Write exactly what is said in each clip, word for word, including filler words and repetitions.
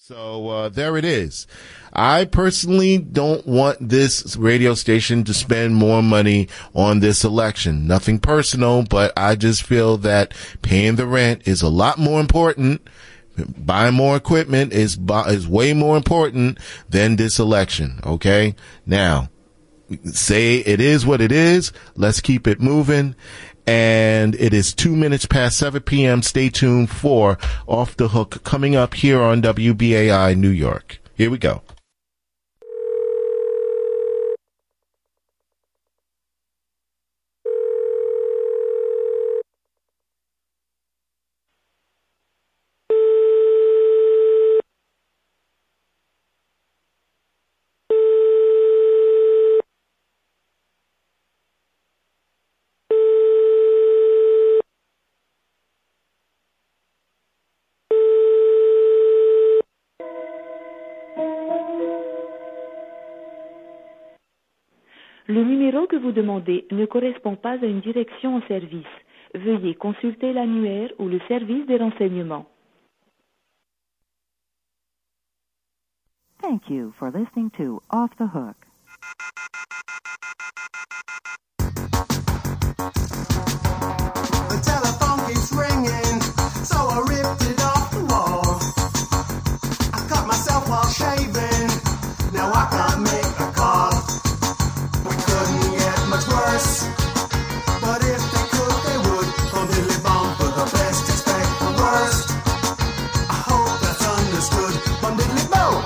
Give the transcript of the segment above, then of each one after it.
So uh, there it is. I personally don't want this radio station to spend more money on this election. Nothing personal, but I just feel that paying the rent is a lot more important. Buying more equipment is is way more important than this election. Okay, now say it is what it is. Let's keep it moving. And it is two minutes past seven p.m. Stay tuned for Off the Hook coming up here on W B A I New York. Here we go. Le numéro que vous demandez ne correspond pas à une direction au service. Veuillez consulter l'annuaire ou le service des renseignements. Thank you for listening to Off the Hook. The telephone keeps ringing, so I ripped it off the wall. I cut myself while shaving, now I can't make a call. Couldn't get much worse, but if they could, they would. From Dilly Bomb for the best, expect the worst. I hope that's understood. From Diddly Bo.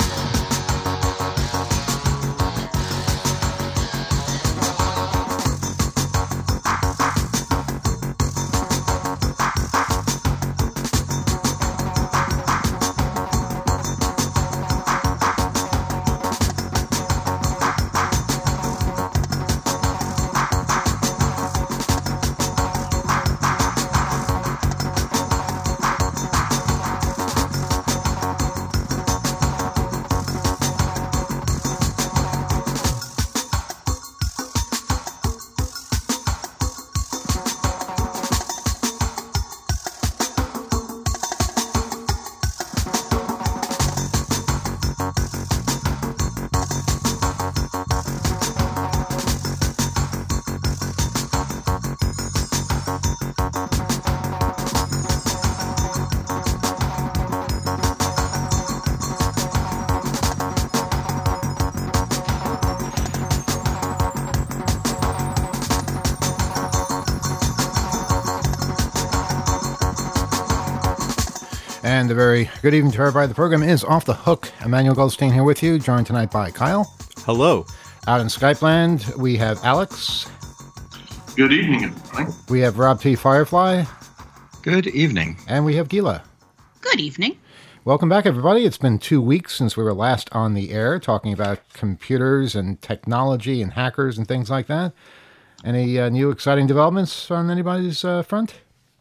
And a very good evening to everybody. The program is Off the Hook. Emmanuel Goldstein here with you, joined tonight by Kyle. Hello. Out in Skype land, we have Alex. Good evening, everybody. We have Rob T. Firefly. Good evening. And we have Gila. Good evening. Welcome back, everybody. It's been two weeks since we were last on the air talking about computers and technology and hackers and things like that. Any uh, new exciting developments on anybody's uh, front?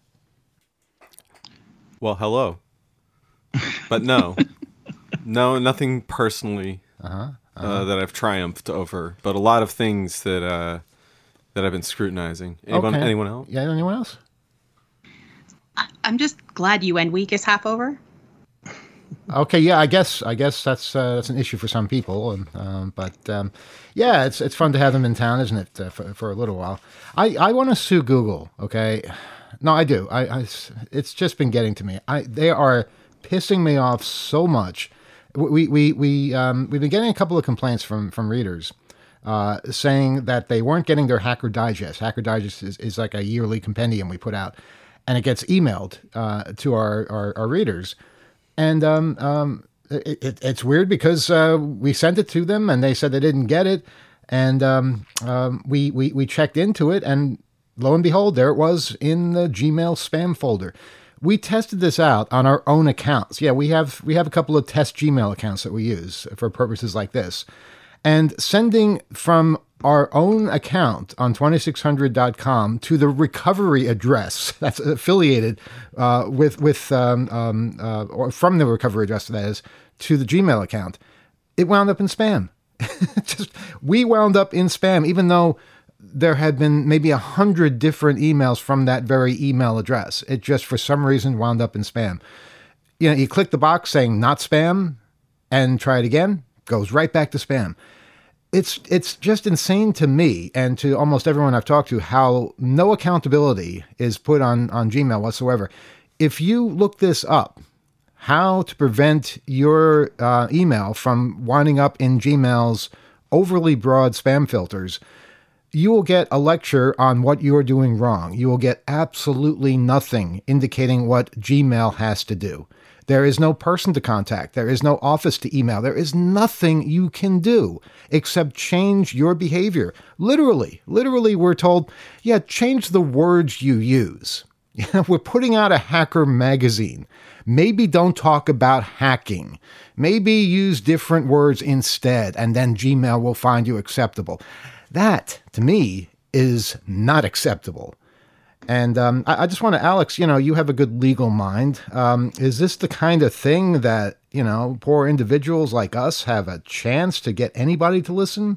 Well, hello. But no. No, nothing personally uh-huh, uh-huh. Uh, that I've triumphed over, but a lot of things that uh, that I've been scrutinizing. Anyone, okay. anyone else? Yeah, anyone else? I'm just glad U N week is half over. Okay, yeah, I guess I guess that's uh, that's an issue for some people, and, um, but um, yeah, it's it's fun to have them in town, isn't it? Uh, for, for a little while, I, I want to sue Google. Okay, no, I do. I, I it's just been getting to me. I they are pissing me off so much. We we we um, we've been getting a couple of complaints from from readers uh, saying that they weren't getting their Hacker Digest. Hacker Digest is, is like a yearly compendium we put out, and it gets emailed uh, to our, our our readers. And um, um, it, it, it's weird because uh, we sent it to them and they said they didn't get it. And um, um, we, we, we checked into it, and lo and behold, there it was in the Gmail spam folder. We tested this out on our own accounts. Yeah, we have we have a couple of test Gmail accounts that we use for purposes like this. And sending from our own account on twenty-six hundred dot com to the recovery address that's affiliated uh, with with um, um, uh, or from the recovery address, that is, to the Gmail account, it wound up in spam. Just we wound up in spam, even though there had been maybe a hundred different emails from that very email address. It just for some reason wound up in spam. you know, you click the box saying not spam and try it again, goes right back to spam. It's it's just insane to me and to almost everyone I've talked to how no accountability is put on, on Gmail whatsoever. If you look this up, how to prevent your uh, email from winding up in Gmail's overly broad spam filters, you will get a lecture on what you are doing wrong. You will get absolutely nothing indicating what Gmail has to do. There is no person to contact. There is no office to email. There is nothing you can do except change your behavior. Literally, literally, we're told, yeah, change the words you use. You know, we're putting out a hacker magazine. Maybe don't talk about hacking. Maybe use different words instead, and then Gmail will find you acceptable. That, to me, is not acceptable. And um, I, I just want to, Alex, you know, you have a good legal mind. Um, is this the kind of thing that, you know, poor individuals like us have a chance to get anybody to listen?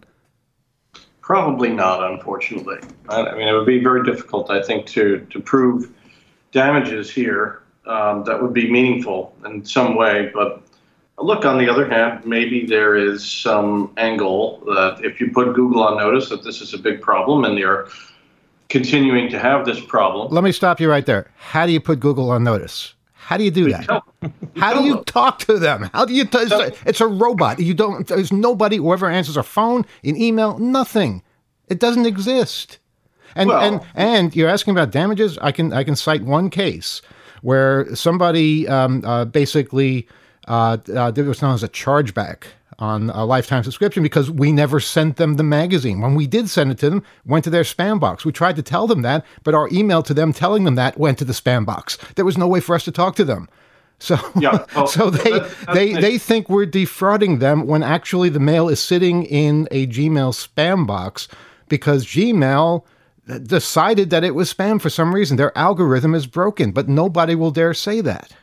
Probably not, unfortunately. I, I mean, it would be very difficult, I think, to, to prove damages here um, that would be meaningful in some way. But look, on the other hand, maybe there is some angle that if you put Google on notice that this is a big problem and they're continuing to have this problem. Let me stop you right there. How do you put Google on notice? How do you do that? How do you talk to them? How do you? T- it's, it's a robot. You don't. There's nobody who ever answers a phone, an email, nothing. It doesn't exist. And well, and and you're asking about damages. I can I can cite one case where somebody um, uh, basically uh, uh, there was known as a chargeback on a lifetime subscription because we never sent them the magazine. When we did send it to them, it went to their spam box. We tried to tell them that, but our email to them telling them that went to the spam box. There was no way for us to talk to them. So, yeah, well, so they that, they they think we're defrauding them when actually the mail is sitting in a Gmail spam box because Gmail decided that it was spam for some reason. Their algorithm is broken, but nobody will dare say that.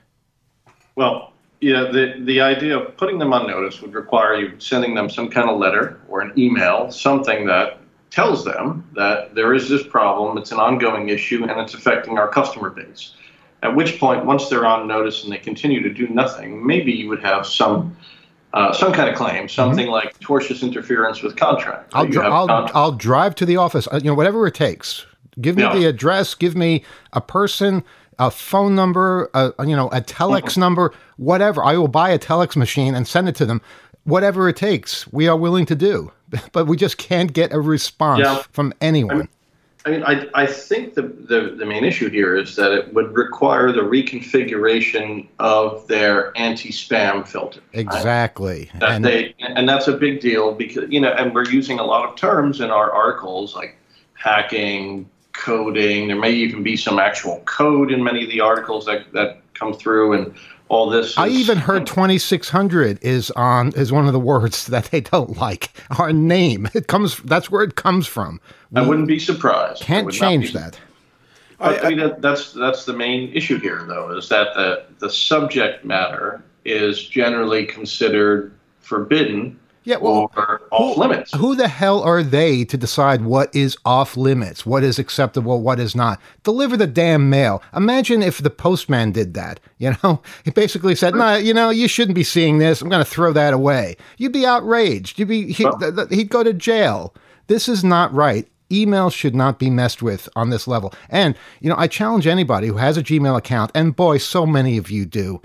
Well, yeah, the, the idea of putting them on notice would require you sending them some kind of letter or an email, something that tells them that there is this problem, it's an ongoing issue, and it's affecting our customer base. At which point, once they're on notice and they continue to do nothing, maybe you would have some uh, some kind of claim, something mm-hmm. like tortious interference with contract. I'll, dr- I'll, contract. I'll drive to the office, you know, whatever it takes. Give me yeah. the address, give me a person, a phone number, a, you know, a telex mm-hmm. number, whatever. I will buy a telex machine and send it to them. Whatever it takes, we are willing to do. But we just can't get a response yeah. from anyone. I mean, I, mean, I, I think the, the, the main issue here is that it would require the reconfiguration of their anti-spam filter. Exactly. Right? That and, they, and that's a big deal because, you know, and we're using a lot of terms in our articles like hacking, coding. There may even be some actual code in many of the articles that, that come through and all this. Is, I even heard twenty-six hundred is on is one of the words that they don't like. Our name. It comes that's where it comes from. We I wouldn't be surprised. Can't change be, that. But, I, I mean that, that's that's the main issue here though, is that the the subject matter is generally considered forbidden. Yeah, well, or off who, limits. Who the hell are they to decide what is off limits, what is acceptable, what is not? Deliver the damn mail. Imagine if the postman did that. You know, he basically said, "No, you know, you shouldn't be seeing this. I'm going to throw that away." You'd be outraged. You'd be he'd, well, he'd go to jail. This is not right. Email should not be messed with on this level. And you know, I challenge anybody who has a Gmail account, and boy, so many of you do.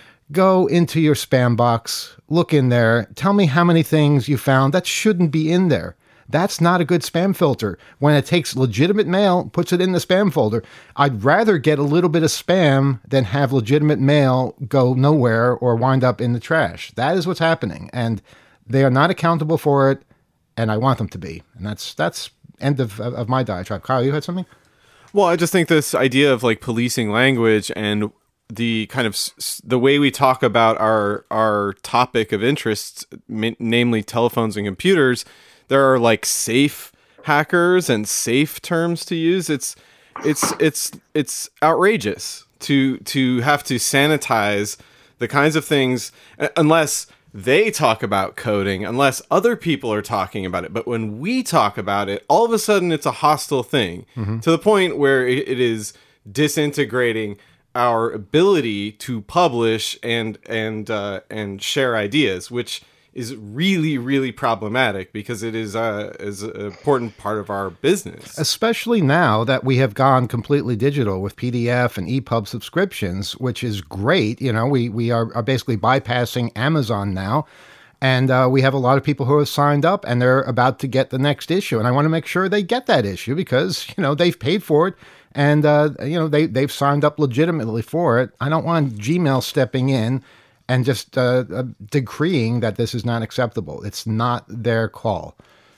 Go into your spam box, look in there, tell me how many things you found that shouldn't be in there. That's not a good spam filter. When it takes legitimate mail, puts it in the spam folder, I'd rather get a little bit of spam than have legitimate mail go nowhere or wind up in the trash. That is what's happening, and they are not accountable for it, and I want them to be. And that's that's end of, of my diatribe. Kyle, you had something? Well, I just think this idea of like policing language and the kind of the way we talk about our our topic of interest, namely telephones and computers, there are like safe hackers and safe terms to use. It's it's it's it's outrageous to to have to sanitize the kinds of things unless they talk about coding, unless other people are talking about it. But when we talk about it, all of a sudden it's a hostile thing mm-hmm. to the point where it, it is disintegrating our ability to publish and and uh, and share ideas, which is really, really problematic because it is, uh, is an important part of our business. Especially now that we have gone completely digital with P D F and E P U B subscriptions, which is great. You know, we, we are, are basically bypassing Amazon now. And uh, we have a lot of people who have signed up and they're about to get the next issue. And I want to make sure they get that issue because, you know, they've paid for it and, uh, you know, they, they've signed up legitimately for it. I don't want Gmail stepping in and just uh, uh, decreeing that this is not acceptable. It's not their call.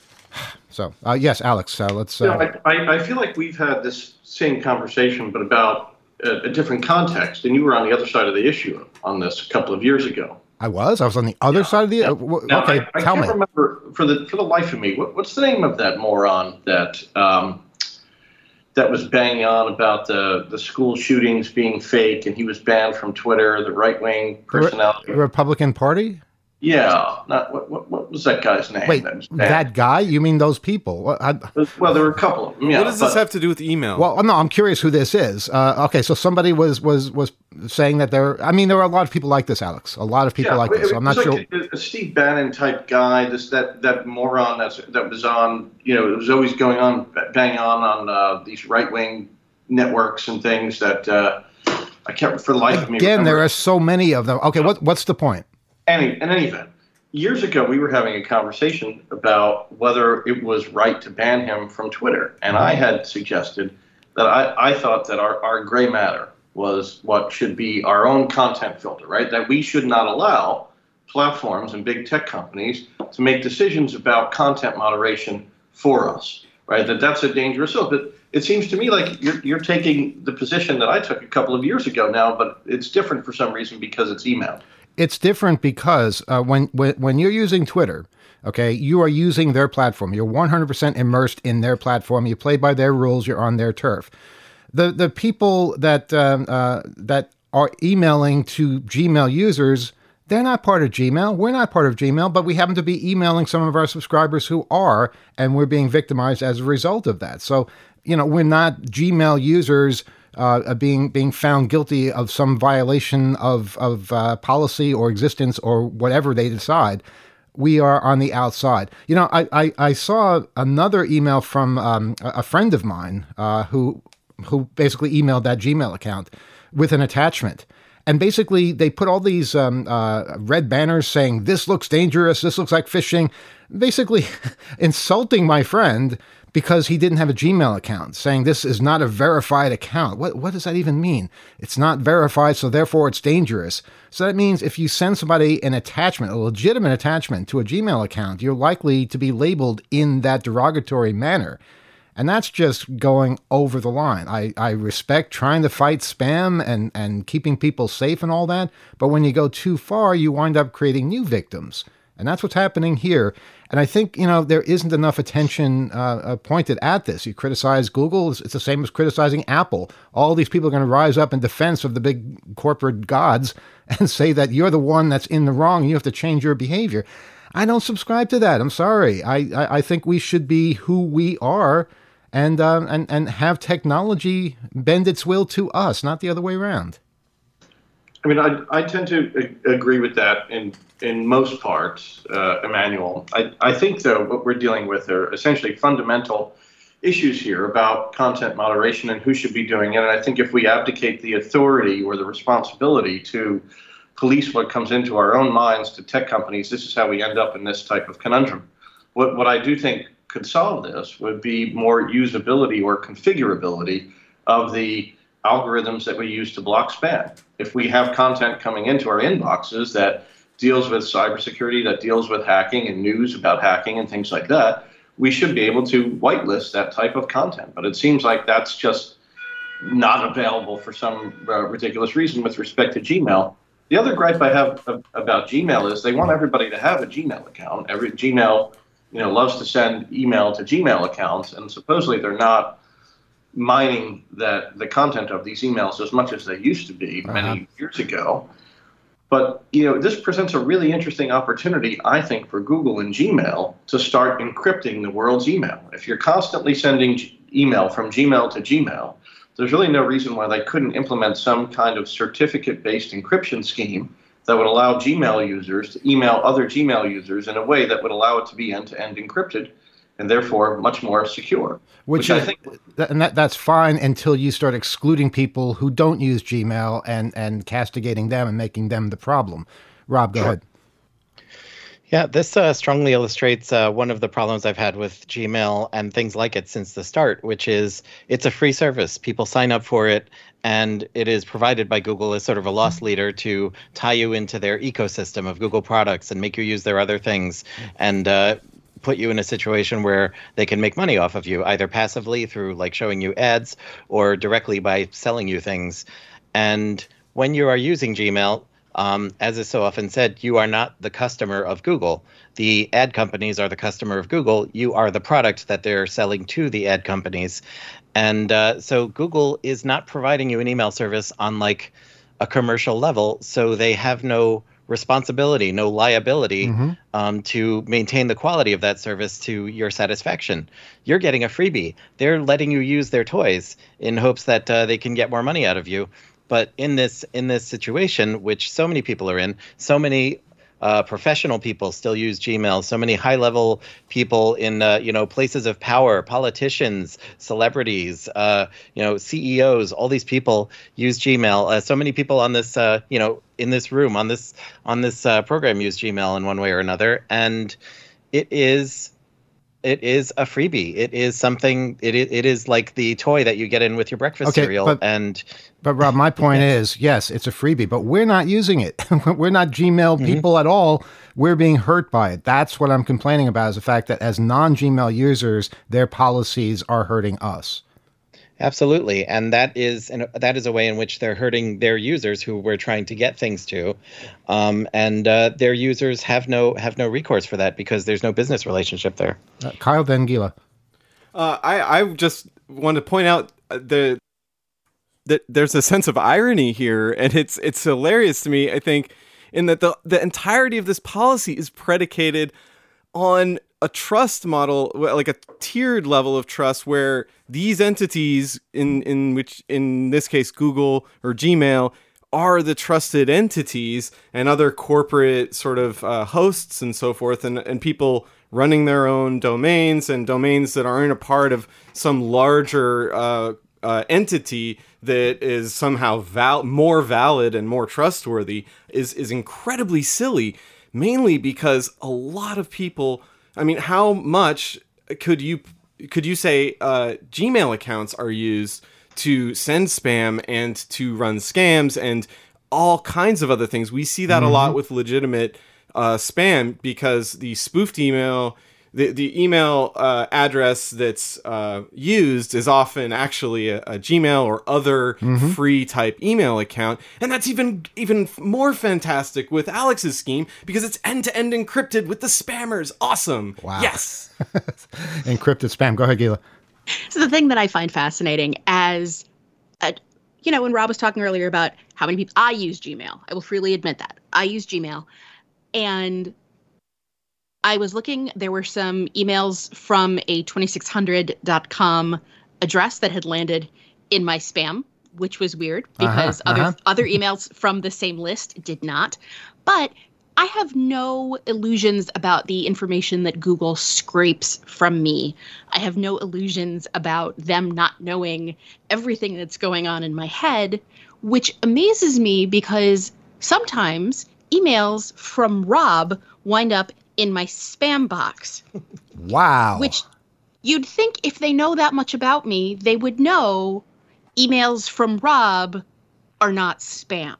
So, uh, yes, Alex, uh, let's... Uh, you know, I, I feel like we've had this same conversation, but about a, a different context. And you were on the other side of the issue on this a couple of years ago. I was? I was on the other yeah. side of the... Uh, w- now, okay, I, I tell can't me. remember, for the, for the life of me, what, what's the name of that moron that... Um, that was banging on about the, the school shootings being fake, and he was banned from Twitter, the right-wing personality. The Republican Party? Yeah. Not, what, what, what was that guy's name? Wait, that, that guy? You mean those people? Well, I, well, there were a couple of them, yeah. What does this but, have to do with email? Well, no, I'm curious who this is. Uh, okay, so somebody was was was saying that there... I mean, there were a lot of people like this, Alex. A lot of people yeah, like this. So I'm not like sure... A, a Steve Bannon-type guy, this that, that moron that's, that was on, you know, it was always going on, banging on on uh, these right-wing networks and things that uh, I can't for the life of me Again, remember. there are so many of them. Okay, what what's the point? Any, in any event, years ago we were having a conversation about whether it was right to ban him from Twitter. And I had suggested that I, I thought that our, our gray matter was what should be our own content filter, right? That we should not allow platforms and big tech companies to make decisions about content moderation for us, right? That that's a dangerous zone. But it seems to me like you're, you're taking the position that I took a couple of years ago now, but it's different for some reason because it's email. It's different because uh, when, when when you're using Twitter, okay, you are using their platform. You're one hundred percent immersed in their platform. You play by their rules. You're on their turf. The the people that um, uh, that are emailing to Gmail users, they're not part of Gmail. We're not part of Gmail, but we happen to be emailing some of our subscribers who are, and we're being victimized as a result of that. So, you know, we're not Gmail users uh, being being found guilty of some violation of, of uh, policy or existence or whatever they decide. We are on the outside. You know, I, I, I saw another email from um, a friend of mine uh, who who basically emailed that Gmail account with an attachment. And basically, they put all these um, uh, red banners saying, this looks dangerous, this looks like phishing, basically insulting my friend because he didn't have a Gmail account, saying this is not a verified account. What what does that even mean? It's not verified, so therefore it's dangerous. So that means if you send somebody an attachment, a legitimate attachment to a Gmail account, you're likely to be labeled in that derogatory manner. And that's just going over the line. I, I respect trying to fight spam and, and keeping people safe and all that. But when you go too far, you wind up creating new victims. And that's what's happening here. And I think, you know, there isn't enough attention uh, pointed at this. You criticize Google, it's, it's the same as criticizing Apple. All these people are going to rise up in defense of the big corporate gods and say that you're the one that's in the wrong and you have to change your behavior. I don't subscribe to that. I'm sorry. I, I, I think we should be who we are. And, um, and and have technology bend its will to us, not the other way around. I mean, I I tend to a- agree with that in in most parts, uh, Emmanuel. I, I think, though, what we're dealing with are essentially fundamental issues here about content moderation and who should be doing it. And I think if we abdicate the authority or the responsibility to police what comes into our own minds to tech companies, this is how we end up in this type of conundrum. What what I do think could solve this would be more usability or configurability of the algorithms that we use to block spam. If we have content coming into our inboxes that deals with cybersecurity, that deals with hacking and news about hacking and things like that, we should be able to whitelist that type of content. But it seems like that's just not available for some uh, ridiculous reason with respect to Gmail. The other gripe I have about Gmail is they want everybody to have a Gmail account. Every Gmail you know, loves to send email to Gmail accounts, and supposedly they're not mining that the content of these emails as much as they used to be uh-huh. many years ago. But, you know, this presents a really interesting opportunity, I think, for Google and Gmail to start encrypting the world's email. If you're constantly sending email from Gmail to Gmail, there's really no reason why they couldn't implement some kind of certificate-based encryption scheme that would allow Gmail users to email other Gmail users in a way that would allow it to be end-to-end encrypted and therefore much more secure. Which, Which is, I think, that, and that, that's fine until you start excluding people who don't use Gmail and, and castigating them and making them the problem. Rob, go Sure. ahead. Yeah, this uh, strongly illustrates uh, one of the problems I've had with Gmail and things like it since the start, which is it's a free service. People sign up for it, and it is provided by Google as sort of a loss leader to tie you into their ecosystem of Google products and make you use their other things and uh, put you in a situation where they can make money off of you, either passively through like showing you ads or directly by selling you things. And when you are using Gmail, Um, as is so often said, you are not the customer of Google. The ad companies are the customer of Google. You are the product that they're selling to the ad companies. And uh, so Google is not providing you an email service on like a commercial level. So they have no responsibility, no liability Mm-hmm. um, to maintain the quality of that service to your satisfaction. You're getting a freebie. They're letting you use their toys in hopes that uh, they can get more money out of you. But in this in this situation, which so many people are in, so many uh, professional people still use Gmail. So many high-level people in uh, you know places of power, politicians, celebrities, uh, you know C E Os. All these people use Gmail. Uh, so many people on this uh, you know in this room on this on this uh, program use Gmail in one way or another, and it is. It is a freebie. It is something. It is. It is like the toy that you get in with your breakfast Okay, cereal. but- And But Rob, my point is, yes, it's a freebie, but we're not using it. We're not Gmail people at all. We're being hurt by it. That's what I'm complaining about, is the fact that as non-Gmail users, their policies are hurting us. absolutely, and that is and that is a way in which they're hurting their users who we're trying to get things to, um, and uh, their users have no have no recourse for that because there's no business relationship there. Uh, Kyle, then Gila. Uh, I, I just want to point out the that there's a sense of irony here, and it's it's hilarious to me, I think, in that the the entirety of this policy is predicated on a trust model, like a tiered level of trust, where these entities, in in which in this case Google or Gmail, are the trusted entities, and other corporate sort of uh, hosts and so forth, and and people running their own domains and domains that aren't a part of some larger uh, uh, entity that is somehow val- more valid and more trustworthy is is incredibly silly, mainly because a lot of people, I mean, how much could you could you say uh, Gmail accounts are used to send spam and to run scams and all kinds of other things? We see that mm-hmm. a lot with legitimate uh, spam, because the spoofed email, the, the email uh, address that's uh, used is often actually a, a Gmail or other mm-hmm. free type email account. And that's even even more fantastic with Alex's scheme, because it's end-to-end encrypted with the spammers. Awesome. Wow. Yes. Encrypted spam. Go ahead, Gila. So the thing that I find fascinating, as a, you know, when Rob was talking earlier about how many people, I use Gmail. I will freely admit that. I use Gmail. And I was looking, there were some emails from a twenty-six hundred dot com address that had landed in my spam, which was weird because uh-huh, other uh-huh. other emails from the same list did not. But I have no illusions about the information that Google scrapes from me. I have no illusions about them not knowing everything that's going on in my head, which amazes me because sometimes emails from Rob wind up in my spam box. Wow. Which you'd think if they know that much about me, they would know emails from Rob are not spam.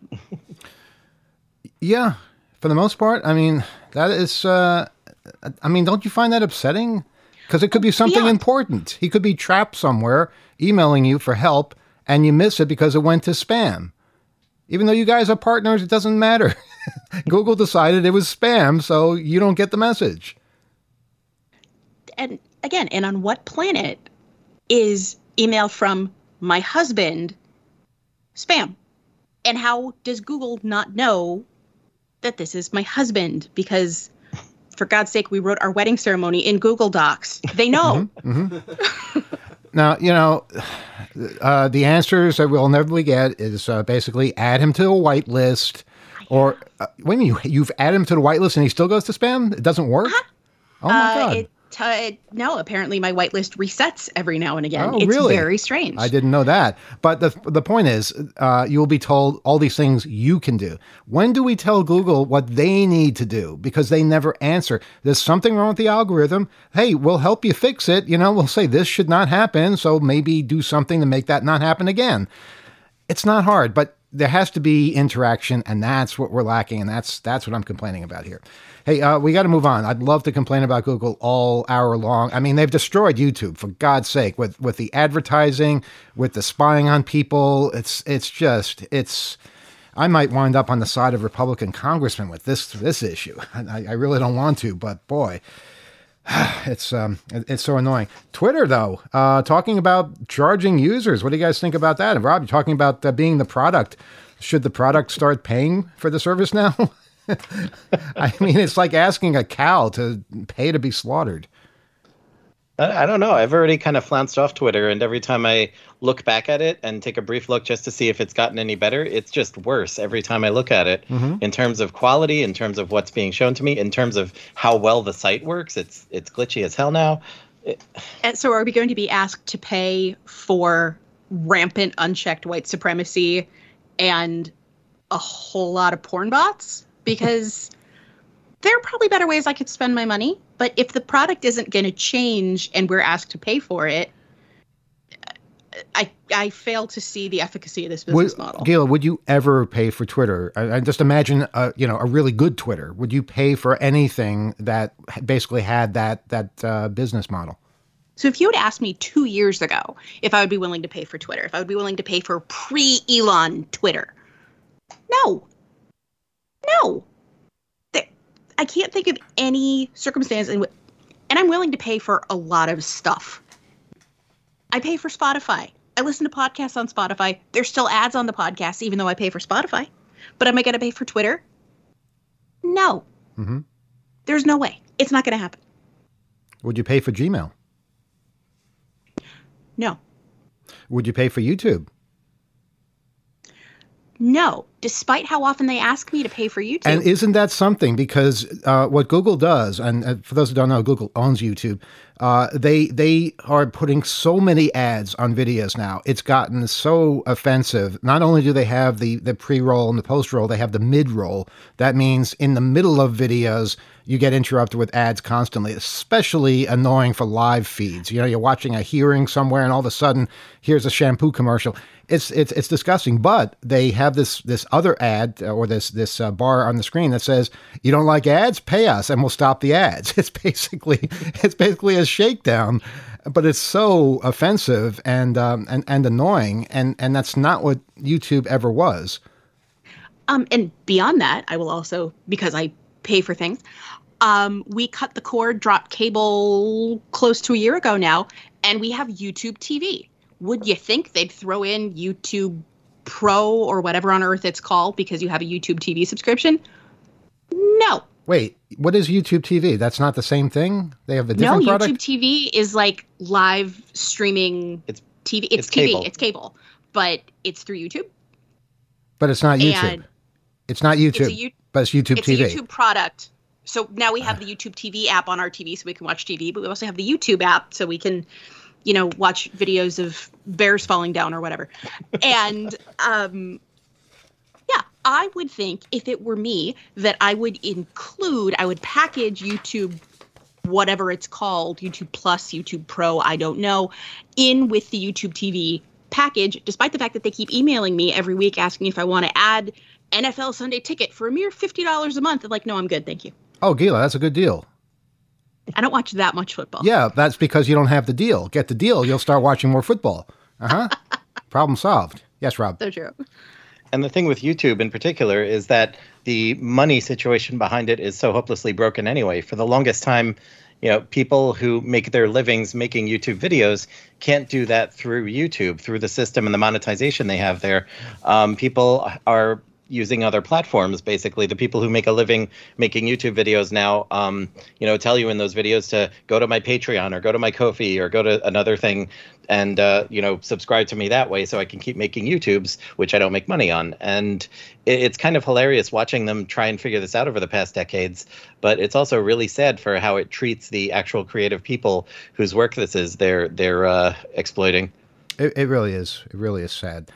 Yeah. For the most part, I mean, that is, uh, I mean, don't you find that upsetting? Because it could be something yeah. important. He could be trapped somewhere emailing you for help, and you miss it because it went to spam. Even though you guys are partners, it doesn't matter. Google decided it was spam, so you don't get the message. And again, and on what planet is email from my husband spam? And how does Google not know that this is my husband? Because for God's sake, we wrote our wedding ceremony in Google Docs. They know. Mm-hmm, mm-hmm. Now, you know, uh, the answers that we'll never get is uh, basically add him to a whitelist, or uh, wait a minute, you, you've added him to the whitelist and he still goes to spam? It doesn't work? Uh-huh. Oh my uh, God. It, uh, no, apparently my whitelist resets every now and again. Oh, it's really? very strange. I didn't know that. But the the point is, uh, you will be told all these things you can do. When do we tell Google what they need to do? Because they never answer. There's something wrong with the algorithm. Hey, we'll help you fix it. You know, we'll say this should not happen, so maybe do something to make that not happen again. It's not hard, but there has to be interaction, and that's what we're lacking, and that's that's what I'm complaining about here. Hey, uh, we got to move on. I'd love to complain about Google all hour long. I mean, they've destroyed YouTube, for God's sake, with with the advertising, with the spying on people. It's it's just it's. I might wind up on the side of Republican congressmen with this this issue. I, I really don't want to, but boy, it's um it's so annoying. Twitter, though, uh, talking about charging users. What do you guys think about that? And Rob, you're talking about uh, being the product. Should the product start paying for the service now? I mean, it's like asking a cow to pay to be slaughtered. I, I don't know. I've already kind of flounced off Twitter, and every time I look back at it and take a brief look just to see if it's gotten any better, it's just worse every time I look at it. Mm-hmm. In terms of quality, in terms of what's being shown to me, in terms of how well the site works, it's it's glitchy as hell now. It, and so are we going to be asked to pay for rampant unchecked white supremacy and a whole lot of porn bots? Because there are probably better ways I could spend my money. But if the product isn't going to change and we're asked to pay for it, I I fail to see the efficacy of this business would, model. Gila, would you ever pay for Twitter? I, I just imagine, uh, you know, a really good Twitter. Would you pay for anything that basically had that that uh, business model? So if you had asked me two years ago if I would be willing to pay for Twitter, if I would be willing to pay for pre-Elon Twitter, no. No, there, I can't think of any circumstance, in w- and I'm willing to pay for a lot of stuff. I pay for Spotify. I listen to podcasts on Spotify. There's still ads on the podcast, even though I pay for Spotify. But am I going to pay for Twitter? No. Mm-hmm. There's no way. It's not going to happen. Would you pay for Gmail? No. Would you pay for YouTube? No, despite how often they ask me to pay for YouTube. And isn't that something? Because uh, what Google does, and uh, for those who don't know, Google owns YouTube. Uh, they they are putting so many ads on videos now. It's gotten so offensive. Not only do they have the, the pre-roll and the post-roll, they have the mid-roll. That means in the middle of videos, you get interrupted with ads constantly, especially annoying for live feeds. You know, you're watching a hearing somewhere and all of a sudden, here's a shampoo commercial. It's it's it's disgusting, but they have this this other ad or this this uh, bar on the screen that says, "You don't like ads? Pay us, and we'll stop the ads." It's basically it's basically a shakedown, but it's so offensive and um, and and annoying, and and that's not what YouTube ever was. Um, and beyond that, I will also, because I pay for things, um, we cut the cord, dropped cable close to a year ago now, and we have YouTube T V. Would you think they'd throw in YouTube Pro or whatever on earth it's called because you have a YouTube T V subscription? No. Wait, what is YouTube T V? That's not the same thing? They have a different no, product? YouTube T V is like live streaming it's, T V. It's, it's T V. Cable. It's cable. But it's through YouTube. But it's not YouTube. And it's not YouTube, it's a, but it's YouTube it's T V. It's a YouTube product. So now we have the YouTube T V app on our T V so we can watch T V, but we also have the YouTube app so we can, you know, watch videos of bears falling down or whatever. And, um, yeah, I would think if it were me that I would include, I would package YouTube, whatever it's called, YouTube Plus, YouTube Pro, I don't know, in with the YouTube T V package, despite the fact that they keep emailing me every week asking if I want to add N F L Sunday Ticket for a mere fifty dollars a month. I'm like, no, I'm good. Thank you. Oh, Gila, that's a good deal. I don't watch that much football. Yeah, that's because you don't have the deal. Get the deal, you'll start watching more football. Uh-huh. Problem solved. Yes, Rob. So true. And the thing with YouTube in particular is that the money situation behind it is so hopelessly broken anyway. For the longest time, you know, people who make their livings making YouTube videos can't do that through YouTube, through the system and the monetization they have there. Um, people are using other platforms. Basically, the people who make a living making YouTube videos now, um, you know, tell you in those videos to go to my Patreon or go to my Ko-fi or go to another thing and, uh, you know, subscribe to me that way so I can keep making YouTubes, which I don't make money on. And it, it's kind of hilarious watching them try and figure this out over the past decades. But it's also really sad for how it treats the actual creative people whose work this is they're, they're uh, exploiting. It, it really is. It really is sad.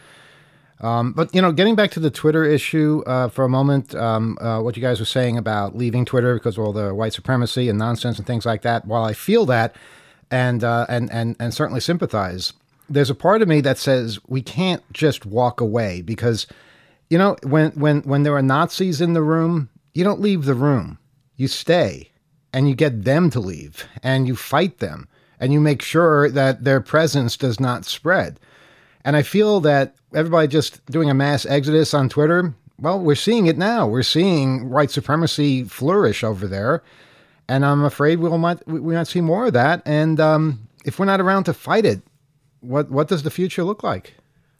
Um, but, you know, getting back to the Twitter issue uh, for a moment, um, uh, what you guys were saying about leaving Twitter because of all the white supremacy and nonsense and things like that, while I feel that and, uh, and, and, and certainly sympathize, there's a part of me that says we can't just walk away because, you know, when, when, when there are Nazis in the room, you don't leave the room. You stay and you get them to leave and you fight them and you make sure that their presence does not spread. And I feel that everybody just doing a mass exodus on Twitter, well, we're seeing it now. We're seeing white supremacy flourish over there. And I'm afraid we'll might, we might see more of that. And um, if we're not around to fight it, what what does the future look like?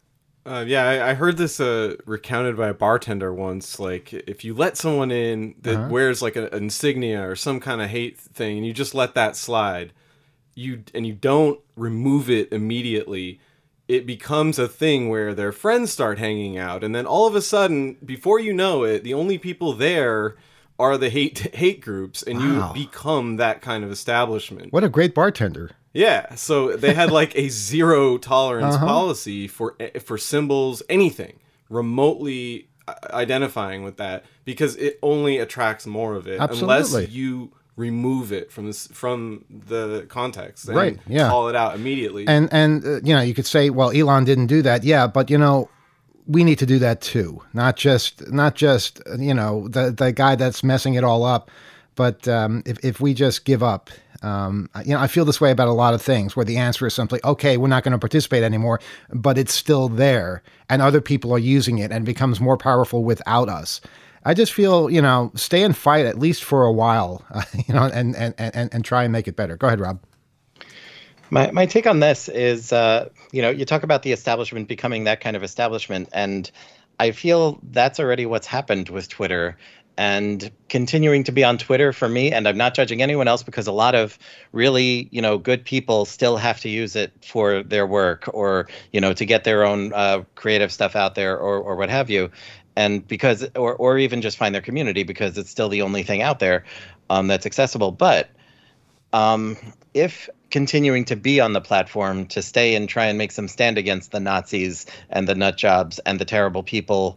Uh, yeah, I, I heard this uh, recounted by a bartender once. Like, if you let someone in that uh-huh. wears like a, an insignia or some kind of hate thing, and you just let that slide, you and you don't remove it immediately, it becomes a thing where their friends start hanging out, and then all of a sudden, before you know it, the only people there are the hate hate groups, and wow. you become that kind of establishment. What a great bartender! Yeah, so they had like a zero tolerance uh-huh. policy for for symbols, anything remotely identifying with that, because it only attracts more of it. Absolutely. Unless you remove it from this, from the context, and right? Yeah, call it out immediately. And and uh, you know, you could say, well, Elon didn't do that. Yeah, but you know, we need to do that too. Not just not just you know the the guy that's messing it all up, but um, if if we just give up, um, you know, I feel this way about a lot of things where the answer is simply, okay, we're not going to participate anymore, but it's still there, and other people are using it, and it becomes more powerful without us. I just feel, you know, stay and fight at least for a while, uh, you know, and, and, and, and try and make it better. Go ahead, Rob. My my take on this is, uh, you know, you talk about the establishment becoming that kind of establishment, and I feel that's already what's happened with Twitter. And continuing to be on Twitter for me, and I'm not judging anyone else because a lot of really, you know, good people still have to use it for their work or, you know, to get their own uh, creative stuff out there or or what have you. And because, or, or even just find their community because it's still the only thing out there um, that's accessible. But um, if continuing to be on the platform to stay and try and make some stand against the Nazis and the nut jobs and the terrible people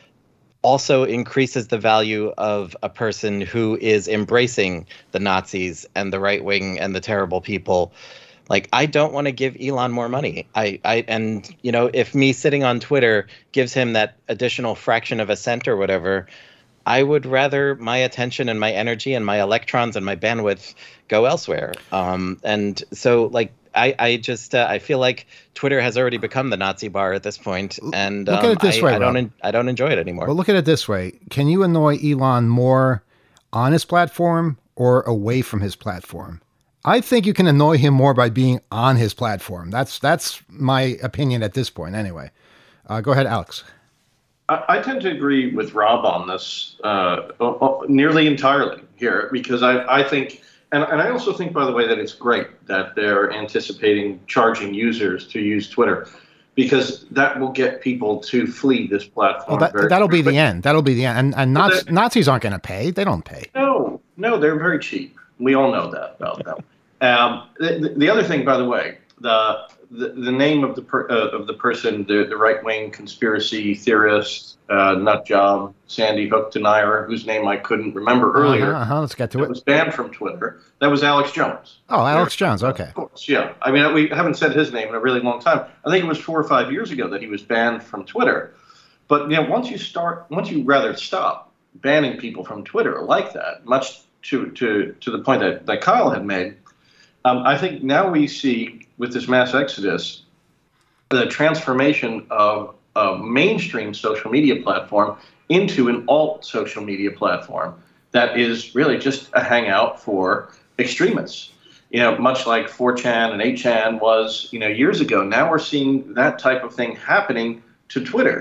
also increases the value of a person who is embracing the Nazis and the right wing and the terrible people, like, I don't want to give Elon more money. I, I, and, you know, if me sitting on Twitter gives him that additional fraction of a cent or whatever, I would rather my attention and my energy and my electrons and my bandwidth go elsewhere. Um, and so, like, I, I just, uh, I feel like Twitter has already become the Nazi bar at this point, and look um, at it this I, way, I don't, Rob. en- I don't enjoy it anymore. Well, look at it this way. Can you annoy Elon more on his platform or away from his platform? I think you can annoy him more by being on his platform. That's that's my opinion at this point, anyway. Uh, go ahead, Alex. I, I tend to agree with Rob on this uh, nearly entirely here, because I, I think, and, and I also think, by the way, that it's great that they're anticipating charging users to use Twitter, because that will get people to flee this platform. Well, that, that'll be the end. That'll be the end. And, and Nazi, that, Nazis aren't going to pay. They don't pay. No, no, they're very cheap. We all know that about them. Um, the, the other thing, by the way, the the, the name of the per, uh, of the person, the, the right wing conspiracy theorist, uh, nut job, Sandy Hook denier, whose name I couldn't remember earlier. Uh-huh, uh-huh. Let's get to that it. Was banned from Twitter. That was Alex Jones. Oh, Alex there. Jones. Okay. Of course, yeah. I mean, we haven't said his name in a really long time. I think it was four or five years ago that he was banned from Twitter. But you know, once you start, once you rather stop banning people from Twitter like that, much to to to the point that, that Kyle had made. Um, I think now we see, with this mass exodus, the transformation of a mainstream social media platform into an alt social media platform that is really just a hangout for extremists. You know, much like four chan and eight chan was, you know, years ago. Now we're seeing that type of thing happening to Twitter.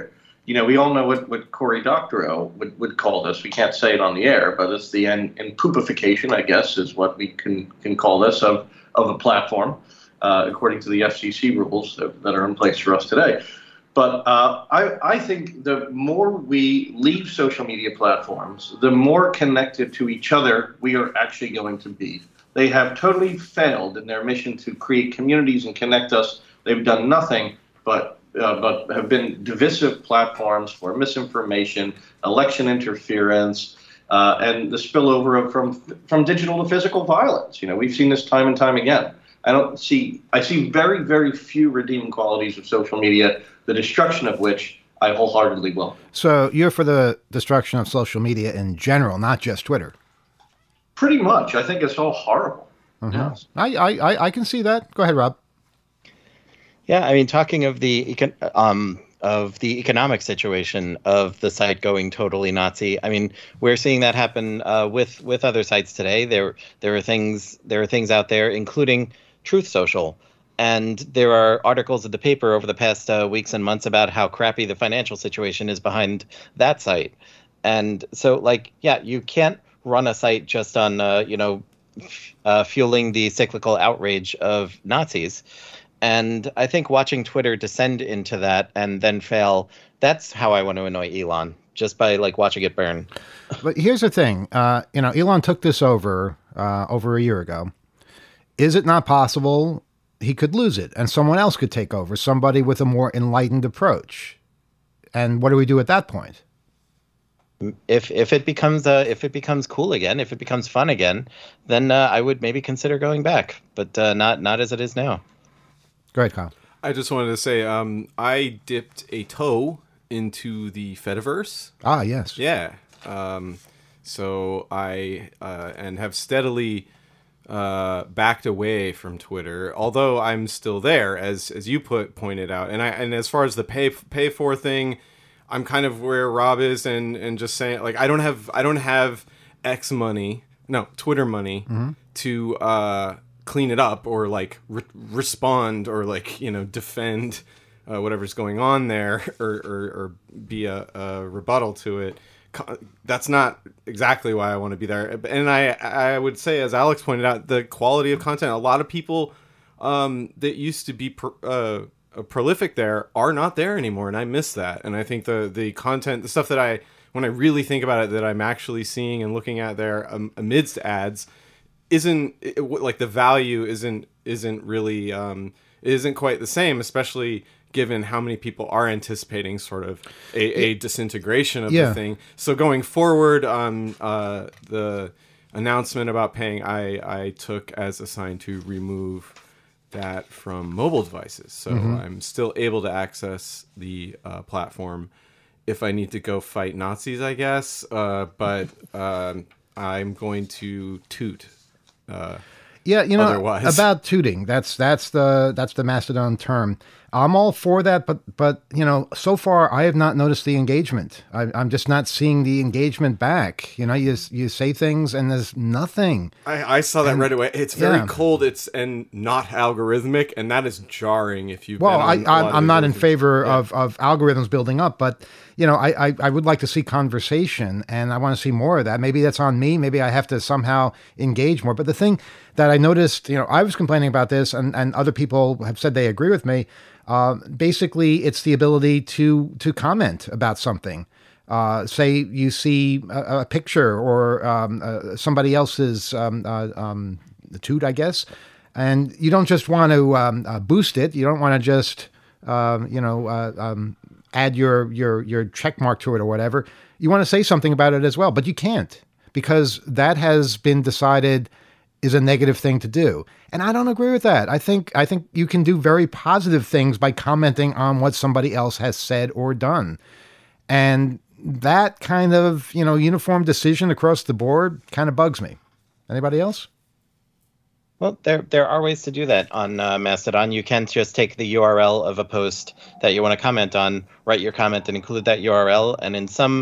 you know, we all know what, what Cory Doctorow would, would call this. We can't say it on the air, but it's the en, en poopification, I guess, is what we can, can call this, of, of a platform, uh, according to the F C C rules that, that are in place for us today. But uh, I, I think the more we leave social media platforms, the more connected to each other we are actually going to be. They have totally failed in their mission to create communities and connect us. They've done nothing but uh, but have been divisive platforms for misinformation, election interference, uh, and the spillover of, from from digital to physical violence. You know, we've seen this time and time again. I don't see. I see very, very few redeeming qualities of social media, the destruction of which I wholeheartedly welcome. So you're for the destruction of social media in general, not just Twitter. Pretty much. I think it's all horrible. Mm-hmm. Yes. I, I, I can see that. Go ahead, Rob. Yeah, I mean, talking of the econ- um, of the economic situation of the site going totally Nazi, I mean, we're seeing that happen uh, with with other sites today. There there are things there are things out there, including Truth Social. And there are articles in the paper over the past uh, weeks and months about how crappy the financial situation is behind that site. And so, like, yeah, you can't run a site just on, uh, you know, f- uh, fueling the cyclical outrage of Nazis. And I think watching Twitter descend into that and then fail, that's how I want to annoy Elon, just by, like, watching it burn. But here's the thing. Uh, you know, Elon took this over uh, over a year ago. Is it not possible he could lose it and someone else could take over, somebody with a more enlightened approach? And what do we do at that point? If if it becomes uh, if it becomes cool again, if it becomes fun again, then uh, I would maybe consider going back, but uh, not not as it is now. Go ahead, Kyle. I just wanted to say um, I dipped a toe into the Fediverse. Ah, yes. Yeah. Um, so I uh, and have steadily uh, backed away from Twitter, although I'm still there, as as you put pointed out. And I and as far as the pay pay for thing, I'm kind of where Rob is, and, and just saying, like, I don't have I don't have X money, no Twitter money mm-hmm. to uh, clean it up or like re- respond or like you know defend uh, whatever's going on there or or, or be a, a rebuttal to it. That's not exactly why I want to be there. And I I would say, as Alex pointed out, the quality of content. A lot of people um, that used to be per, uh, Uh, prolific there are not there anymore, and I miss that. And I think the the content, the stuff that I, when I really think about it, that I'm actually seeing and looking at there um, amidst ads, isn't it, like the value isn't isn't really um, isn't quite the same, especially given how many people are anticipating sort of a, a disintegration of yeah. the thing. So going forward, um, uh, the announcement about paying, I I took as a sign to remove that from mobile devices, so mm-hmm. I'm still able to access the uh, platform if I need to go fight Nazis, I guess. Uh, but um, I'm going to toot. Uh, yeah, you know, otherwise. about tooting. That's that's the that's the Mastodon term. I'm all for that, but but you know, so far I have not noticed the engagement. I, I'm just not seeing the engagement back. You know, you you say things and there's nothing. I, I saw that and, right away. It's very yeah. cold. It's and not algorithmic, and that is jarring. If you've well, been on I, a lot I'm, I'm not in things. favor yeah. of of algorithms building up, but you know, I, I I would like to see conversation, and I want to see more of that. Maybe that's on me. Maybe I have to somehow engage more. But the thing that I noticed, you know, I was complaining about this, and and other people have said they agree with me. Uh, basically, it's the ability to to comment about something. Uh, say you see a, a picture or um, uh, somebody else's um, uh, um, toot, I guess, and you don't just want to um, uh, boost it. You don't want to just um, you know uh, um, add your your your check mark to it or whatever. You want to say something about it as well, but you can't, because that has been decided is a negative thing to do. And I don't agree with that. I think I think you can do very positive things by commenting on what somebody else has said or done. And that kind of, you know, uniform decision across the board kind of bugs me. Anybody else? Well, there there are ways to do that on uh, Mastodon. You can just take the U R L of a post that you want to comment on, write your comment and include that U R L. And in some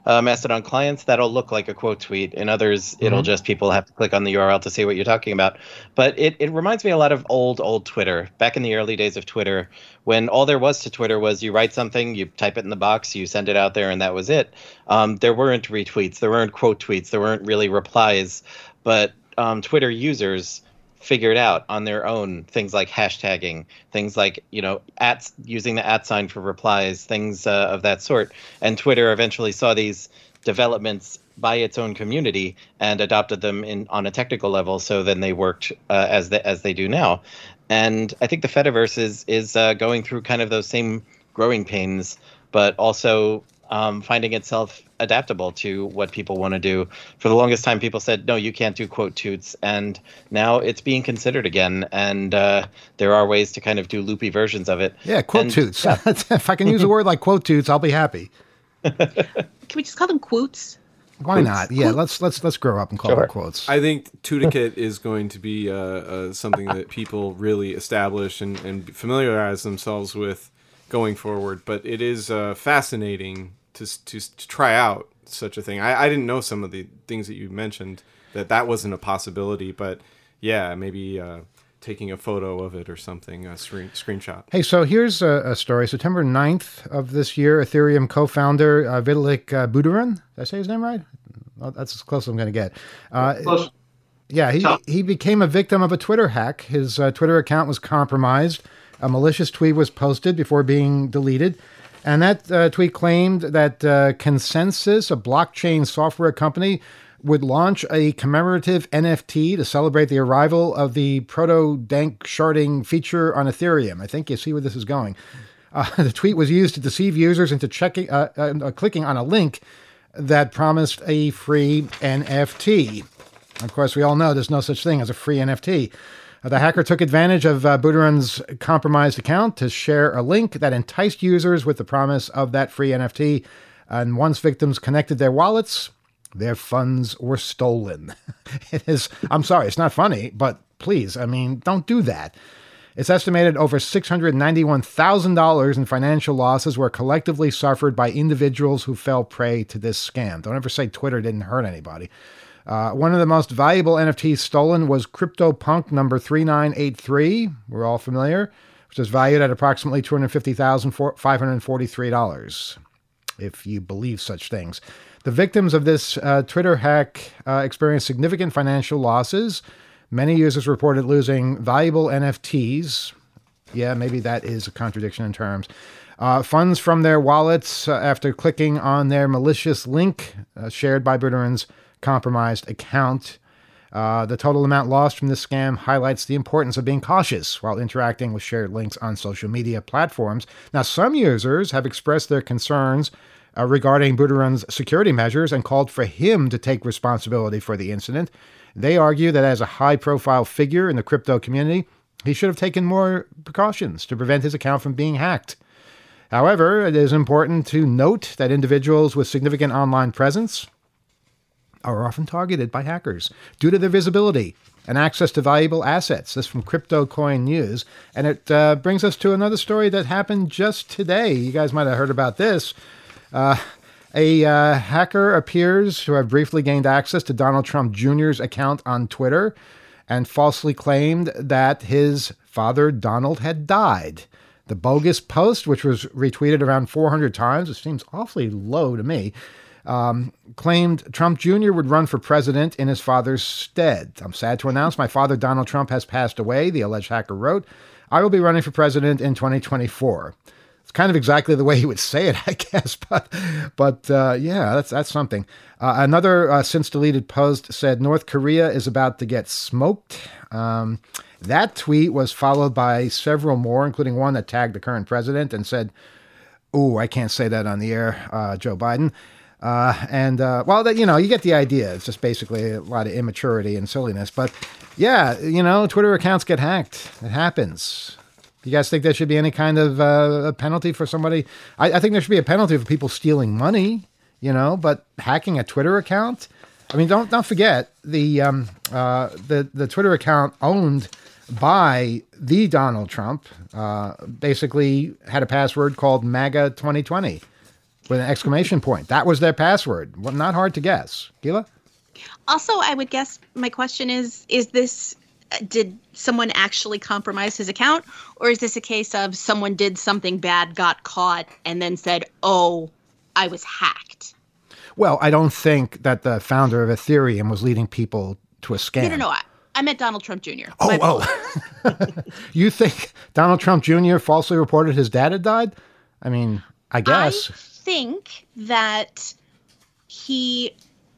uh, Mastodon clients, that'll look like a quote tweet. In others, mm-hmm. it'll just people have to click on the U R L to see what you're talking about. But it, it reminds me a lot of old, old Twitter. Back in the early days of Twitter, when all there was to Twitter was you write something, you type it in the box, you send it out there, and that was it. Um, there weren't retweets, there weren't quote tweets, there weren't really replies. But um, Twitter users figured out on their own things like hashtagging, things like, you know, at using the at sign for replies, things uh, of that sort. And Twitter eventually saw these developments by its own community and adopted them in on a technical level. So then they worked uh, as the, as they do now. And I think the Fediverse is is uh, going through kind of those same growing pains, but also um, finding itself adaptable to what people want to do. For the longest time, people said, no, you can't do quote toots. And now it's being considered again. And uh, there are ways to kind of do loopy versions of it. Yeah, quote and, toots. Yeah. If I can use a word like quote toots, I'll be happy. Can we just call them quotes? Why Quotes. not? Yeah, let's let's let's grow up and call Sure. them quotes. I think Tootikit is going to be uh, uh, something that people really establish and, and familiarize themselves with going forward. But it is uh, fascinating to, to to try out such a thing. I, I didn't know some of the things that you mentioned, that that wasn't a possibility. But yeah, maybe uh, taking a photo of it or something, a screen, screenshot. Hey, so here's a, a story. September ninth of this year, Ethereum co-founder uh, Vitalik uh, Buterin, did I say his name right? Well, that's as close as I'm going to get. Uh, Close. yeah, he, he became a victim of a Twitter hack. His uh, Twitter account was compromised. A malicious tweet was posted before being deleted. And that uh, tweet claimed that uh, Consensus, a blockchain software company, would launch a commemorative N F T to celebrate the arrival of the proto-dank sharding feature on Ethereum. I think you see where this is going. Uh, the tweet was used to deceive users into checking, uh, uh, clicking on a link that promised a free N F T. Of course, we all know there's no such thing as a free N F T. Uh, the hacker took advantage of uh, Buterin's compromised account to share a link that enticed users with the promise of that free N F T. And once victims connected their wallets, their funds were stolen. It is, I'm sorry, it's not funny, but please, I mean, don't do that. It's estimated over six hundred ninety-one thousand dollars in financial losses were collectively suffered by individuals who fell prey to this scam. Don't ever say Twitter didn't hurt anybody. Uh, one of the most valuable N F Ts stolen was CryptoPunk number three nine eight three. We're all familiar, which is valued at approximately two hundred fifty thousand five hundred forty-three dollars, if you believe such things. The victims of this uh, Twitter hack uh, experienced significant financial losses. Many users reported losing valuable N F Ts. Yeah, maybe that is a contradiction in terms. Uh, funds from their wallets uh, after clicking on their malicious link uh, shared by Buterin's compromised account. Uh, the total amount lost from this scam highlights the importance of being cautious while interacting with shared links on social media platforms. Now, some users have expressed their concerns Uh, regarding Buterin's security measures and called for him to take responsibility for the incident. They argue that as a high-profile figure in the crypto community, he should have taken more precautions to prevent his account from being hacked. However, it is important to note that individuals with significant online presence are often targeted by hackers due to their visibility and access to valuable assets. This from Crypto Coin News. And it uh, brings us to another story that happened just today. You guys might have heard about this. Uh, a uh, hacker appears to have briefly gained access to Donald Trump Junior's account on Twitter and falsely claimed that his father, Donald, had died. The bogus post, which was retweeted around four hundred times, it seems awfully low to me, um, claimed Trump Junior would run for president in his father's stead. I'm sad to announce my father, Donald Trump, has passed away, the alleged hacker wrote. I will be running for president in twenty twenty-four. It's kind of exactly the way he would say it, I guess. But, but uh, yeah, that's that's something. Uh, another uh, since deleted post said North Korea is about to get smoked. Um, that tweet was followed by several more, including one that tagged the current president and said, "Ooh, I can't say that on the air, uh, Joe Biden." Uh, and uh, well, that, you know, you get the idea. It's just basically a lot of immaturity and silliness. But yeah, you know, Twitter accounts get hacked. It happens. You guys think there should be any kind of uh, a penalty for somebody? I, I think there should be a penalty for people stealing money, you know, but hacking a Twitter account? I mean, don't don't forget the um, uh, the the Twitter account owned by the Donald Trump uh, basically had a password called MAGA twenty twenty, with an exclamation point. That was their password. Well, not hard to guess. Gila? Also, I would guess my question is, is this, did someone actually compromise his account? Or is this a case of someone did something bad, got caught, and then said, oh, I was hacked? Well, I don't think that the founder of Ethereum was leading people to a scam. No, no, no. I, I meant Donald Trump Junior Oh, oh. You think Donald Trump Junior falsely reported his dad had died? I mean, I guess. I think that he,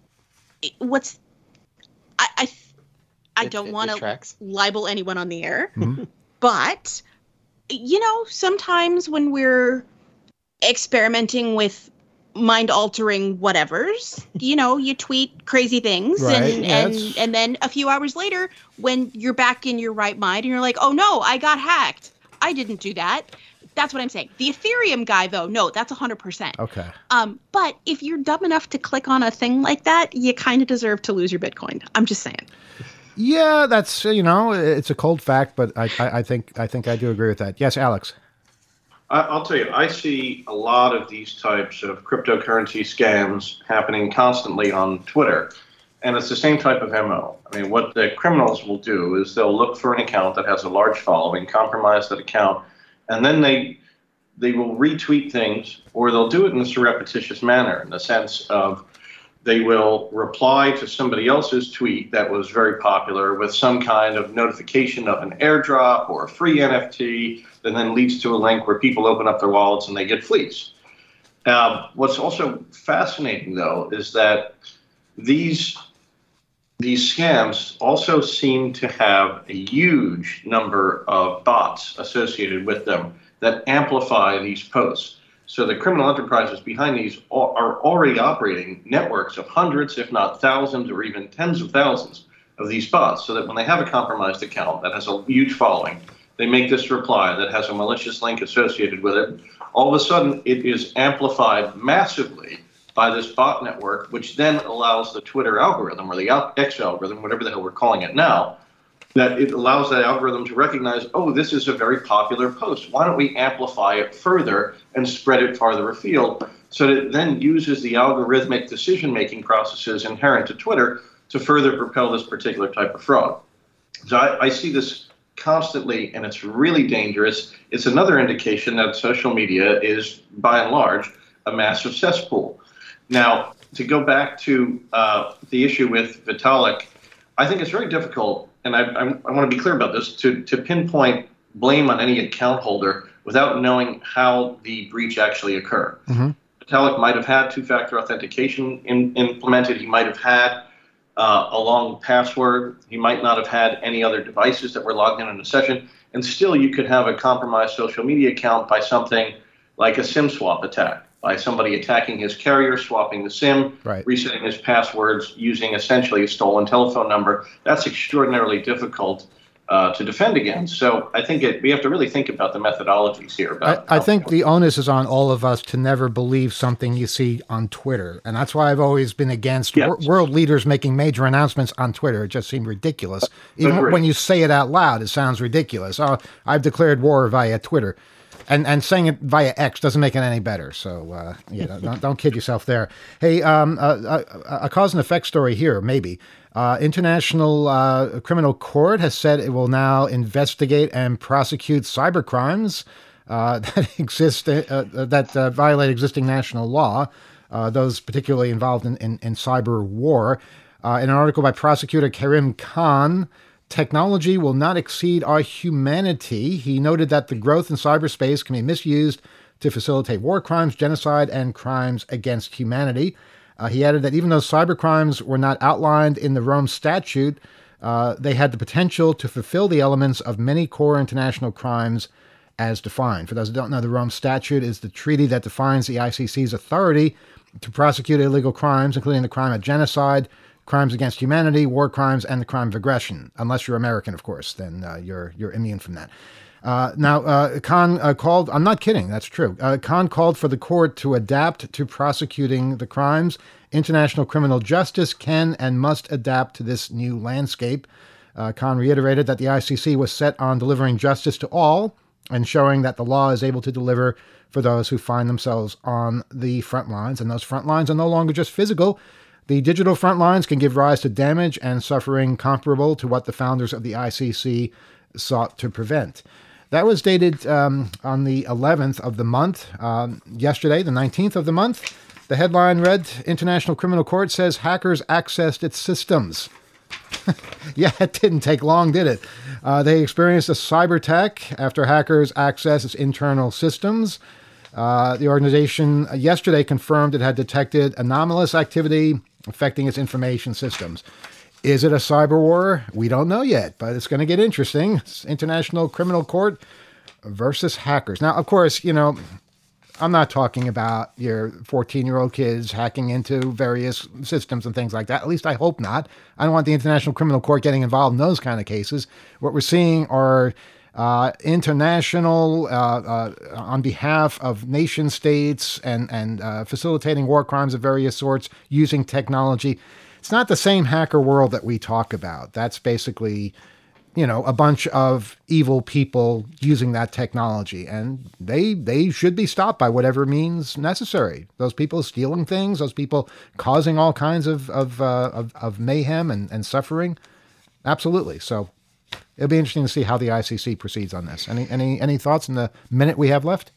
what's, I, I, I It- don't it- want it to tracks. libel anyone on the air, Mhm. but, you know, sometimes when we're experimenting with mind-altering whatevers, you know, you tweet crazy things, Right, and, yeah, and, it's- and then a few hours later, when you're back in your right mind and you're like, oh no, I got hacked. I didn't do that. That's what I'm saying. The Ethereum guy, though, no, that's one hundred percent. Okay. Um, but if you're dumb enough to click on a thing like that, you kind of deserve to lose your Bitcoin. I'm just saying. Yeah, that's, uh, you know, it's a cold fact, but I, I, I think I think I do agree with that. Yes, Alex. I- I'll tell you, I see a lot of these types of cryptocurrency scams happening constantly on Twitter. And it's the same type of M O. I mean, what the criminals will do is they'll look for an account that has a large following, compromise that account, and then they they will retweet things, or they'll do it in a surreptitious manner, in the sense of they will reply to somebody else's tweet that was very popular with some kind of notification of an airdrop or a free N F T, that then leads to a link where people open up their wallets and they get fleeced. Uh, what's also fascinating, though, is that these these scams also seem to have a huge number of bots associated with them that amplify these posts. So the criminal enterprises behind these are already operating networks of hundreds, if not thousands, or even tens of thousands of these bots, so that when they have a compromised account that has a huge following, they make this reply that has a malicious link associated with it. All of a sudden, it is amplified massively by this bot network, which then allows the Twitter algorithm, or the X algorithm, whatever the hell we're calling it now, that it allows that algorithm to recognize, oh, this is a very popular post. Why don't we amplify it further and spread it farther afield? So that it then uses the algorithmic decision-making processes inherent to Twitter to further propel this particular type of fraud. So I, I see this constantly, and it's really dangerous. It's another indication that social media is, by and large, a massive cesspool. Now, to go back to uh, the issue with Vitalik, I think it's very difficult, and I, I, I want to be clear about this, to, to pinpoint blame on any account holder without knowing how the breach actually occurred. Mm-hmm. Vitalik might have had two-factor authentication in, implemented. He might have had uh, a long password. He might not have had any other devices that were logged in on a session. And still, you could have a compromised social media account by something like a SIM swap attack, by somebody attacking his carrier, swapping the SIM, Right. resetting his passwords, using essentially a stolen telephone number. That's extraordinarily difficult uh, to defend against. So I think it, we have to really think about the methodologies here. About I, I think the onus is on all of us to never believe something you see on Twitter. And that's why I've always been against Yes. wor- world leaders making major announcements on Twitter. It just seemed ridiculous. Even Agreed. when you say it out loud, it sounds ridiculous. Oh, I've declared war via Twitter. And and saying it via X doesn't make it any better. So, uh, yeah, don't, don't kid yourself there. Hey, um, a, a, a cause and effect story here, maybe. Uh, International uh, Criminal Court has said it will now investigate and prosecute cybercrimes uh, that exist, uh, uh, that uh, violate existing national law, uh, those particularly involved in, in, in cyber war. Uh, in an article by prosecutor Karim Khan, technology will not exceed our humanity. He noted that the growth in cyberspace can be misused to facilitate war crimes, genocide, and crimes against humanity. Uh, he added that even though cybercrimes were not outlined in the Rome Statute, uh, they had the potential to fulfill the elements of many core international crimes as defined. For those who don't know, the Rome Statute is the treaty that defines the I C C's authority to prosecute illegal crimes, including the crime of genocide, crimes against humanity, war crimes, and the crime of aggression. Unless you're American, of course, then uh, you're you're immune from that. Uh, now, uh, Khan uh, called, I'm not kidding, that's true. Uh, Khan called for the court to adapt to prosecuting the crimes. International criminal justice can and must adapt to this new landscape. Uh, Khan reiterated that the I C C was set on delivering justice to all, and showing that the law is able to deliver for those who find themselves on the front lines. And those front lines are no longer just physical. The digital front lines can give rise to damage and suffering comparable to what the founders of the I C C sought to prevent. That was dated um, on the eleventh of the month. Um, yesterday, the nineteenth of the month, the headline read, International Criminal Court says hackers accessed its systems. Yeah, it didn't take long, did it? Uh, they experienced a cyber attack after hackers accessed its internal systems. Uh, the organization yesterday confirmed it had detected anomalous activity affecting its information systems. Is it a cyber war? We don't know yet, but it's going to get interesting. It's International Criminal Court versus hackers. Now, of course, you know, I'm not talking about your fourteen-year-old kids hacking into various systems and things like that. At least I hope not. I don't want the International Criminal Court getting involved in those kind of cases. What we're seeing are uh, international, uh, uh, on behalf of nation states and, and uh, facilitating war crimes of various sorts using technology. It's not the same hacker world that we talk about. That's basically, you know, a bunch of evil people using that technology, and they they should be stopped by whatever means necessary. Those people stealing things, those people causing all kinds of of uh, of, of mayhem and, and suffering, absolutely. So it'll be interesting to see how the I C C proceeds on this. Any any any thoughts in the minute we have left?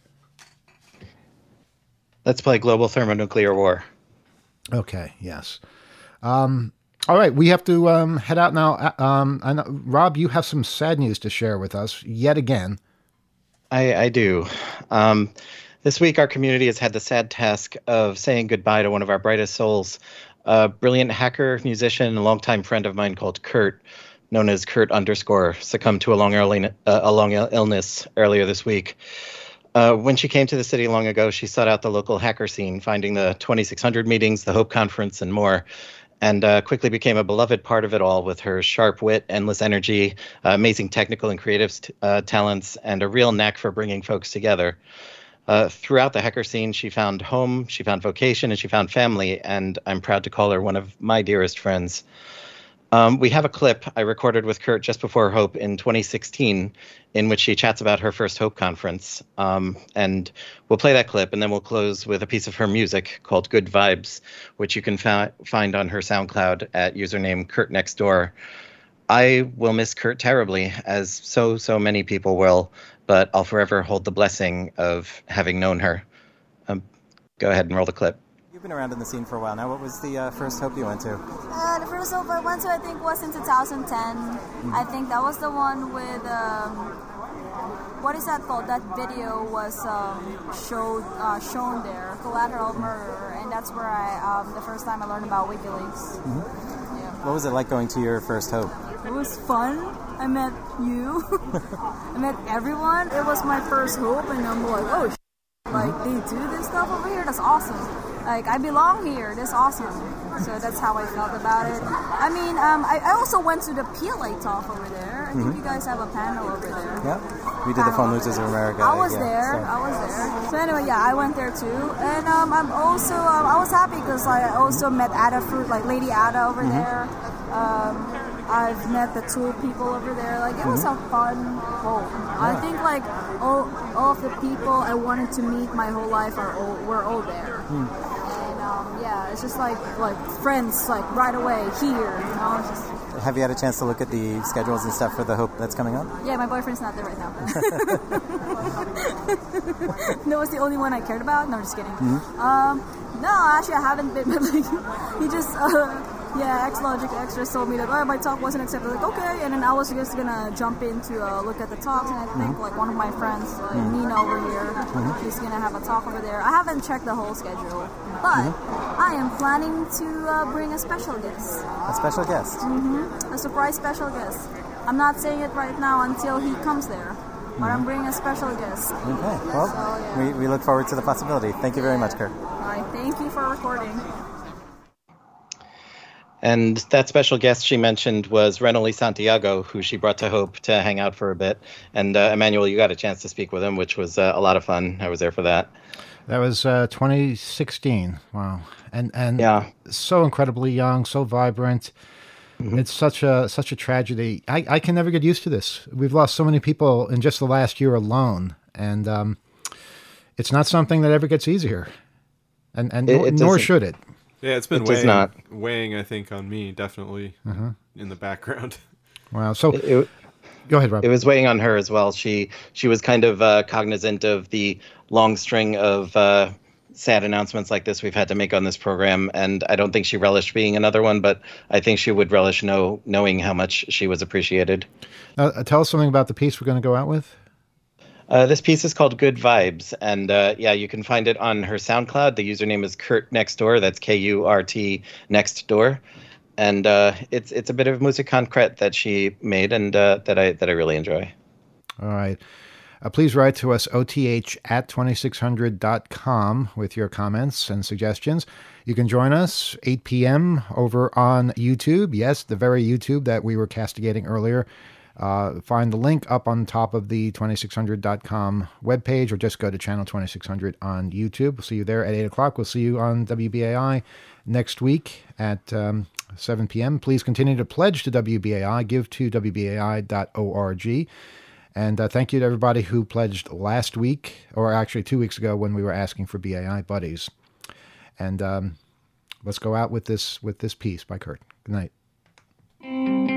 Let's play global thermonuclear war. Okay. Yes. Um, all right, we have to um, head out now. Um, I know, Rob, you have some sad news to share with us yet again. I, I do. Um, this week, our community has had the sad task of saying goodbye to one of our brightest souls, a brilliant hacker, musician, and longtime friend of mine called Kurt, known as Kurt underscore, succumbed to a long, early, uh, a long illness earlier this week. Uh, when she came to the city long ago, she sought out the local hacker scene, finding the twenty-six hundred meetings, the Hope Conference, and more, and uh, quickly became a beloved part of it all with her sharp wit, endless energy, uh, amazing technical and creative uh, talents, and a real knack for bringing folks together. Uh, throughout the hacker scene, she found home, she found vocation, and she found family, and I'm proud to call her one of my dearest friends. Um, we have a clip I recorded with Kurt just before Hope in twenty sixteen, in which she chats about her first Hope conference. Um, and we'll play that clip, and then we'll close with a piece of her music called Good Vibes, which you can fa- find on her SoundCloud at username Kurt Next Door. I will miss Kurt terribly, as so, so many people will, but I'll forever hold the blessing of having known her. Um, go ahead and roll the clip. You've been around in the scene for a while now. What was the uh, first Hope you went to? Uh, the first Hope I went to, I think, was in two thousand ten. Mm-hmm. I think that was the one with, um, what is that called? That video was um, showed uh, shown there, Collateral Murder, and that's where I, um, the first time I learned about WikiLeaks. Mm-hmm. Yeah. What was it like going to your first Hope? It was fun. I met you. I met everyone. It was my first Hope, and I'm like, oh, sh- like, they do this stuff over here? That's awesome. Like, I belong here. That's awesome. So that's how I felt about it. I mean, um, I, I also went to the P L A talk over there. I think mm-hmm. you guys have a panel over there. Yeah, we did the Phone Losers of America. I was yeah, there. so. I was there. So anyway, yeah, I went there too. And um, I'm also, um, I was happy because I also met Ada Fruit, like Lady Ada over mm-hmm. there. Um, I've met the Tool people over there. Like, it was mm-hmm. a fun Hope. Yeah. I think, like, all, all of the people I wanted to meet my whole life are all, were all there. Mm. And, um, yeah, it's just like, like friends, like, right away, here, you know? It's just, have you had a chance to look at the schedules and stuff for the Hope that's coming up? Yeah, my boyfriend's not there right now. That was the only one I cared about. No, I'm just kidding. Mm-hmm. Um, no, actually, I haven't been, but, like, he just... Uh, Yeah, X-Logic Extras told me that, oh, my talk wasn't accepted. Like, okay, and then I was just gonna jump in to uh, look at the talks, and I think mm-hmm. like one of my friends, like mm-hmm. Nina over here, mm-hmm. she's gonna have a talk over there. I haven't checked the whole schedule, but mm-hmm. I am planning to uh, bring a special guest. A special guest? Mm-hmm. A surprise special guest. I'm not saying it right now until he comes there, mm-hmm. but I'm bringing a special guest. Okay, well, so, yeah. we, we look forward to the possibility. Thank you very much, Kurt. All right, thank you for recording. And that special guest she mentioned was Renoli Santiago, who she brought to Hope to hang out for a bit. And uh, Emmanuel, you got a chance to speak with him, which was uh, a lot of fun. I was there for that. That was uh, twenty sixteen. Wow. And and yeah. so incredibly young, so vibrant. Mm-hmm. It's such a such a tragedy. I, I can never get used to this. We've lost so many people in just the last year alone, and um, it's not something that ever gets easier, and and it, nor, it nor should it. Yeah, it's been it weighing, not. weighing, I think, on me definitely uh-huh. in the background. Wow. So. It, it, Go ahead, Rob. It was weighing on her as well. She she was kind of uh, cognizant of the long string of uh, sad announcements like this we've had to make on this program, and I don't think she relished being another one, but I think she would relish know, knowing how much she was appreciated. Uh, tell us something about the piece we're going to go out with. Uh, this piece is called Good Vibes, and uh, yeah, you can find it on her SoundCloud. The username is Kurt Next Door. That's K U R T Next Door. And uh, it's it's a bit of musique concrète that she made, and uh, that I that I really enjoy. All right, uh, please write to us O T H at twenty-six hundred dot com with your comments and suggestions. You can join us eight p.m. over on YouTube. Yes, the very YouTube that we were castigating earlier. Uh, find the link up on top of the twenty-six hundred dot com webpage, or just go to channel twenty-six hundred on YouTube. We'll see you there at eight o'clock. We'll see you on W B A I next week at um, seven p.m. Please continue to pledge to W B A I. Give to W B A I dot org. And uh, thank you to everybody who pledged last week, or actually two weeks ago when we were asking for B A I buddies. And um, let's go out with this with this piece by Kurt. Good night.